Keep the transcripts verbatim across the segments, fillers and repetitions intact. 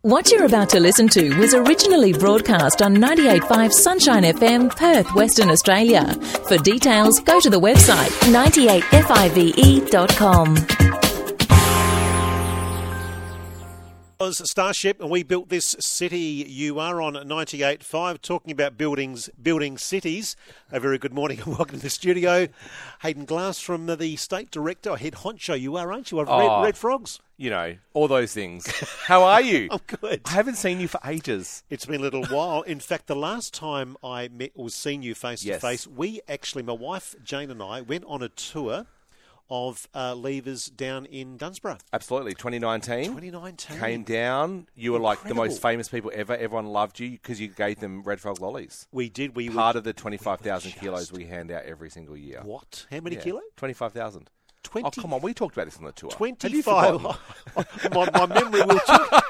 What you're about to listen to was originally broadcast on ninety-eight point five Sunshine F M, Perth, Western Australia. For details, go to the website ninety-eight five dot com. Was Starship, and we built this city. You are on ninety-eight point five, talking about buildings, building cities. A very good morning and welcome to the studio. Hayden Glass from the State Director, Head Honcho. You are, aren't you, of Oh. Red, Red Frogs? You know, all those things. How are you? I'm good. I haven't seen you for ages. It's been a little while. In fact, the last time I met or seen you face to Yes. face, we actually, my wife Jane and I, went on a tour of uh, Levers down in Dunsborough. Absolutely. twenty nineteen. twenty nineteen. Came down. You were like the Incredible. most famous people ever. Everyone loved you because you gave them Red Frog lollies. We did. We Part were, of the twenty-five thousand just- kilos we hand out every single year. What? How many Yeah. kilo? twenty-five thousand. twenty. Oh, come on. We talked about this on the tour. Have you twenty-five. forgotten? my, my memory will talk.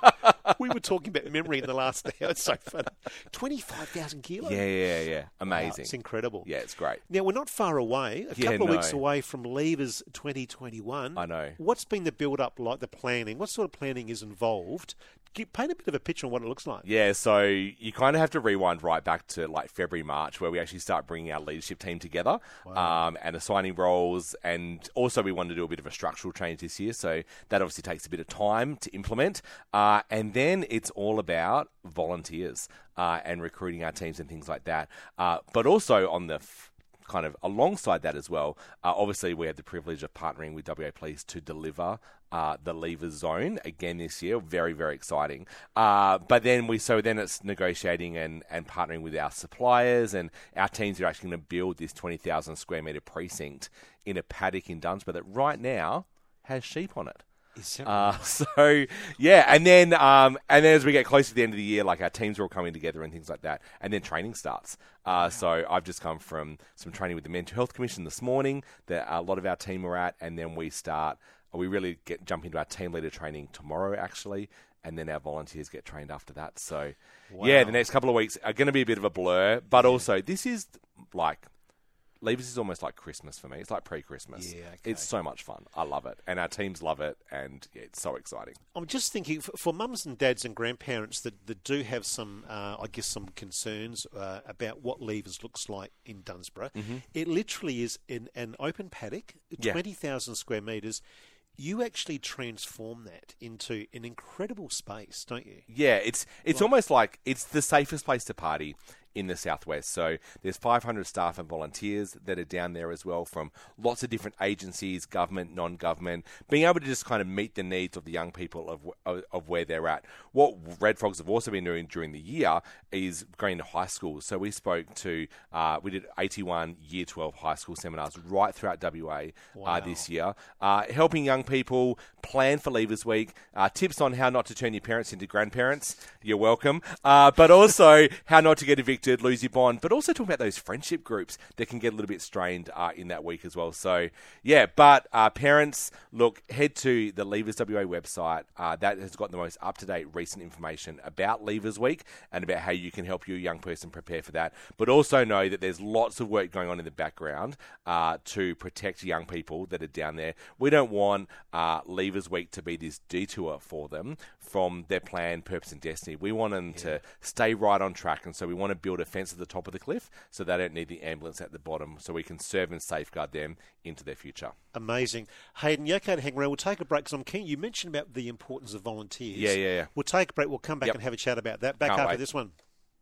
We were talking about memory in the last hour. It's so funny. twenty-five thousand kilos? Yeah, yeah, yeah. Wow, Amazing. it's incredible. Yeah, it's great. Now, we're not far away, a Yeah, couple of no. weeks away from Levers twenty twenty-one. I know. What's been the build-up like, the planning? What sort of planning is involved? Give, paint a bit of a picture on what it looks like. Yeah, so you kind of have to rewind right back to like February, March, where we actually start bringing our leadership team together um, and assigning roles. And also we want to do a bit of a structural change this year. So that obviously takes a bit of time to implement. Uh, and then it's all about volunteers uh, and recruiting our teams and things like that. Uh, but also on the f- kind of alongside that as well, uh, obviously we had the privilege of partnering with W A Police to deliver uh, the Levers Zone again this year. Very, very exciting. Uh, but then we, so then it's negotiating and, and partnering with our suppliers, and our teams are actually going to build this twenty thousand square metre precinct in a paddock in Dunsborough that right now has sheep on it. Is that Uh, right? so yeah, and then um, and then as we get close to the end of the year, like our teams are all coming together and things like that, and then training starts. Uh, so I've just come from some training with the Mental Health Commission this morning that a lot of our team are at, and then we start. We really get jump into our team leader training tomorrow, actually, and then our volunteers get trained after that. So yeah, Wow. the next couple of weeks are going to be a bit of a blur, but also this is like. Levers is almost like Christmas for me. It's like pre-Christmas. Yeah, okay. It's so much fun. I love it. And our teams love it. And yeah, it's so exciting. I'm just thinking, for, for mums and dads and grandparents that, that do have some, uh, I guess, some concerns uh, about what Levers looks like in Dunsborough, it literally is in an open paddock, Yeah. twenty thousand square metres. You actually transform that into an incredible space, don't you? Yeah, it's it's almost like it's the safest place to party in the southwest. So there's five hundred staff and volunteers that are down there as well from lots of different agencies, government, non-government, being able to just kind of meet the needs of the young people of of, of where they're at. What Red Frogs have also been doing during the year is going to high schools. So we spoke to, uh, we did eighty-one year twelve high school seminars right throughout W A Wow. uh, this year, uh, helping young people plan for Levers Week, uh, tips on how not to turn your parents into grandparents. You're welcome. Uh, but also how not to get evicted, lose your bond, but also talk about those friendship groups that can get a little bit strained uh, in that week as well. So, yeah, but uh, parents, look, head to the Levers W A website. Uh, that has got the most up-to-date recent information about Levers Week and about how you can help your young person prepare for that. But also know that there's lots of work going on in the background uh, to protect young people that are down there. We don't want uh, Levers Week to be this detour for them from their plan, purpose and destiny. We want them to stay right on track, and so we want to build a fence at the top of the cliff so they don't need the ambulance at the bottom, so we can serve and safeguard them into their future. Amazing. Hayden, you okay to hang around? We'll take a break because I'm keen. You mentioned about the importance of volunteers. Yeah, yeah, yeah. We'll take a break. We'll come back Yep. and have a chat about that. Back Can't after wait. this one.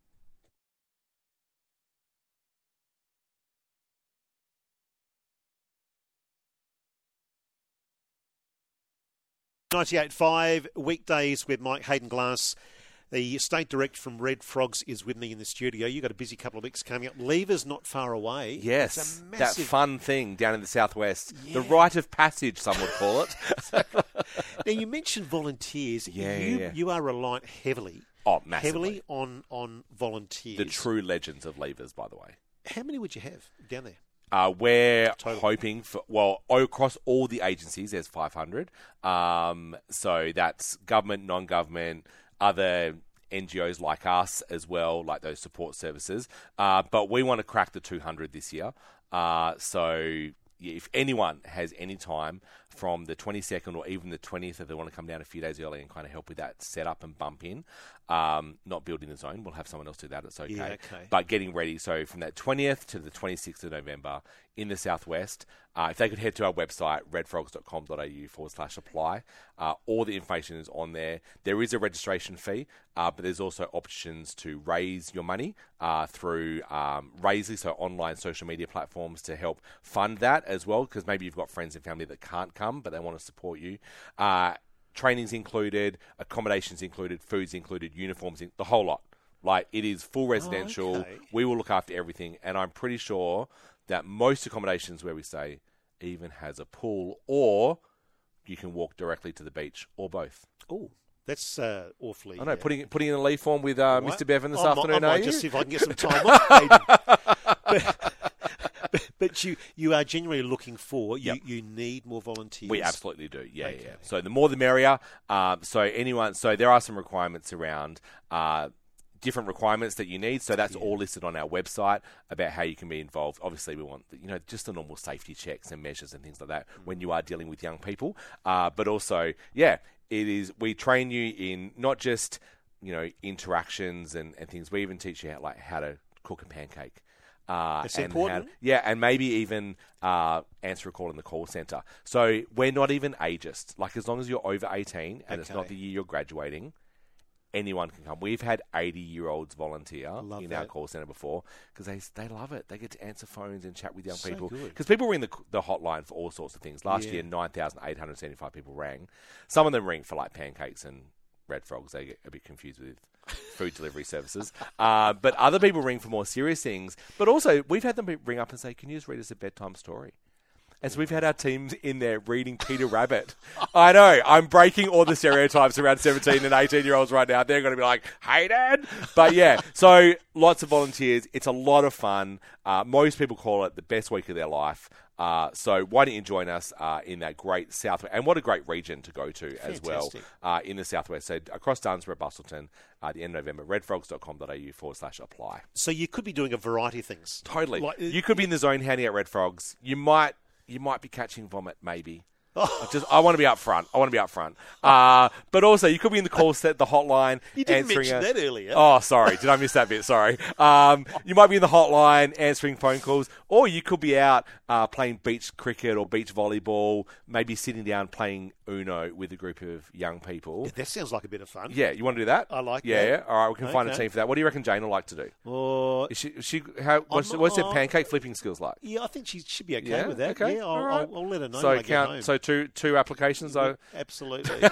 ninety-eight point five, weekdays with Mike Hayden Glass. The State Director from Red Frogs is with me in the studio. You've got a busy couple of weeks coming up. Levers not far away. Yes, It's a that massive... fun thing down in the southwest. The Yeah. rite of passage, some would call it. Now, you mentioned volunteers. Yeah, you, yeah, yeah. you are reliant heavily, Oh, massively. heavily on, on volunteers. The true legends of Levers, by the way. How many would you have down there? Uh, we're Total. hoping for, well, across all the agencies, there's five hundred. Um, so that's government, non-government, other N G Os like us as well, like those support services. Uh, but we want to crack the two hundred this year. Uh, so yeah, if anyone has any time from the twenty-second or even the twentieth if they want to come down a few days early and kind of help with that setup and bump in. Um, not building the zone. We'll have someone else do that. It's okay. Yeah, okay. But getting ready. So from that twentieth to the twenty-sixth of November in the southwest, uh, if they could head to our website, redfrogs.com.au forward slash apply, uh, all the information is on there. There is a registration fee, uh, but there's also options to raise your money uh, through um, Raisely, so online social media platforms to help fund that as well, because maybe you've got friends and family that can't come, but they want to support you. Uh, training's included, accommodations included, food's included, uniforms, in, the whole lot. Like, it is full residential. Oh, okay. We will look after everything, and I'm pretty sure that most accommodations where we stay even has a pool, or you can walk directly to the beach, or both. Oh, that's uh, awfully... I know, uh, putting putting in a leaf form with uh, right. Mister Bevan this I might- afternoon, I are might you? just see if I can get some time off. but, but, but you, you are genuinely looking for, you, Yep. you need more volunteers. We absolutely do. Yeah, Okay. yeah. So the more the merrier. Um, so anyone, so there are some requirements around uh, different requirements that you need. So that's Yeah. all listed on our website about how you can be involved. Obviously, we want, you know, just the normal safety checks and measures and things like that Mm. when you are dealing with young people. Uh, but also, yeah, it is. We train you in not just, you know, interactions and, and things. We even teach you how, like how to cook a pancake. Uh, That's and important. How, yeah, and maybe even uh, answer a call in the call centre. So we're not even ageist. Like, as long as you're over eighteen and it's not Okay. the year you're graduating, anyone can come. We've had eighty-year-olds volunteer Love in our that. call centre before because they they love it. They get to answer phones and chat with young So people. good. Because people ring the the hotline for all sorts of things. Last Yeah. year, nine thousand eight hundred seventy-five people rang. Some of them ring for, like, pancakes and red frogs. They get a bit confused with food delivery services. Uh, but other people ring for more serious things. But also, we've had them ring up and say, can you just read us a bedtime story? And so we've had our teams in there reading Peter Rabbit. I know, I'm breaking all the stereotypes around seventeen and eighteen-year-olds right now. They're going to be like, hey, Dad. But yeah, so lots of volunteers. It's a lot of fun. Uh, most people call it the best week of their life. Uh, so why don't you join us uh, in that great southwest, and what a great region to go to as well Fantastic. uh, in the southwest. So across Dunsborough, Bustleton, uh, at the end of November, redfrogs.com.au forward slash apply. So you could be doing a variety of things. Totally. Like, uh, you could be in the zone handing out red frogs. You might you might be catching vomit, maybe. I Just I want to be up front. I want to be up front. Uh, but also, you could be in the call set, the hotline. You didn't answering mention a- that earlier. Oh, sorry. Did I miss that bit? Sorry. Um, you might be in the hotline answering phone calls, or you could be out uh, playing beach cricket or beach volleyball, maybe sitting down playing Uno with a group of young people. That sounds like a bit of fun. Yeah, you want to do that? I like yeah, that. Yeah, all right. We can find a Okay. team for that. What do you reckon Jane will like to do? Or Is she, is she how, what's, I'm- what's her oh. pancake flipping skills like? yeah, I think she should be okay Yeah, with that. okay, Yeah, I'll, all right. I'll, I'll let her know So when I get count. home. So two two applications. So Absolutely.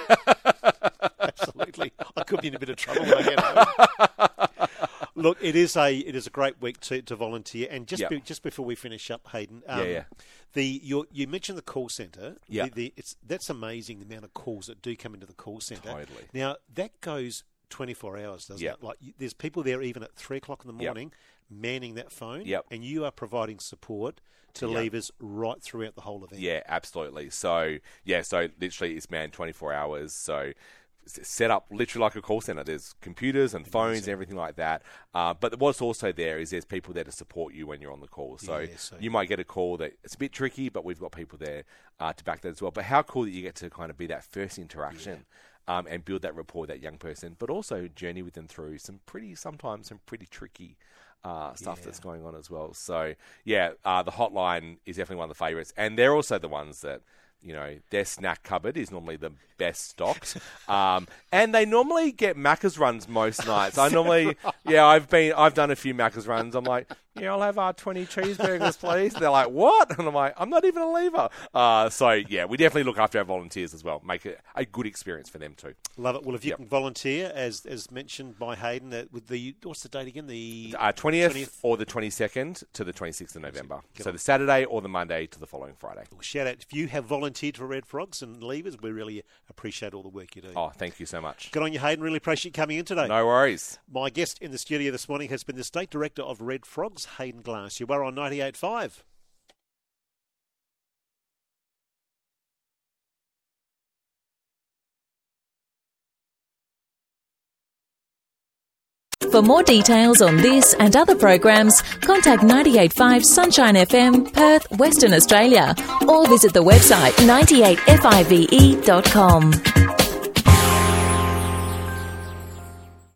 Absolutely. I could be in a bit of trouble when I get home. Look, it is a it is a great week to, to volunteer. And just Yep. be, just before we finish up, Hayden, um, Yeah, yeah. the you you mentioned the call centre. Yeah. The, the, it's that's amazing the amount of calls that do come into the call centre. Totally. Now that goes twenty-four hours, doesn't Yep. it? Like you- there's people there even at three o'clock in the Yep. morning manning that phone. Yep. And you are providing support to Yep. leavers right throughout the whole event. yeah, absolutely. So yeah, so literally it's manned twenty-four hours. So s- set up literally like a call center. There's computers and phones and everything like that. Uh, but what's also there is there's people there to support you when you're on the call. So, Yeah, so- you might get a call that it's a bit tricky, but we've got people there uh, to back that as well. But how cool that you get to kind of be that first interaction. Um, and build that rapport with that young person, but also journey with them through some pretty, sometimes some pretty tricky uh, stuff Yeah. that's going on as well. So, yeah, uh, the hotline is definitely one of the favourites. And they're also the ones that, you know, their snack cupboard is normally the best stocked. Um, and they normally get Macca's runs most nights. I normally, yeah, I've been, I've done a few Macca's runs. I'm like, yeah, I'll have our twenty cheeseburgers, please. They're like, what? And I'm like, I'm not even a lever. Uh, so, yeah, we definitely look after our volunteers as well. Make it a good experience for them too. Love it. Well, if you Yep. can volunteer, as as mentioned by Hayden, that with the what's the date again? The Uh, twentieth, twentieth. or the twenty-second to the twenty-sixth of November. Get So on. the Saturday or the Monday to the following Friday. Shout out if you have volunteered for Red Frogs and Levers. We really appreciate all the work you do. Oh, thank you so much. Good on you, Hayden. Really appreciate you coming in today. No worries. My guest in the studio this morning has been the State Director of Red Frogs, Hayden Glass. You are on ninety-eight point five. For more details on this and other programs, contact ninety-eight point five Sunshine F M, Perth, Western Australia, or visit the website ninety-eight F I V E dot com.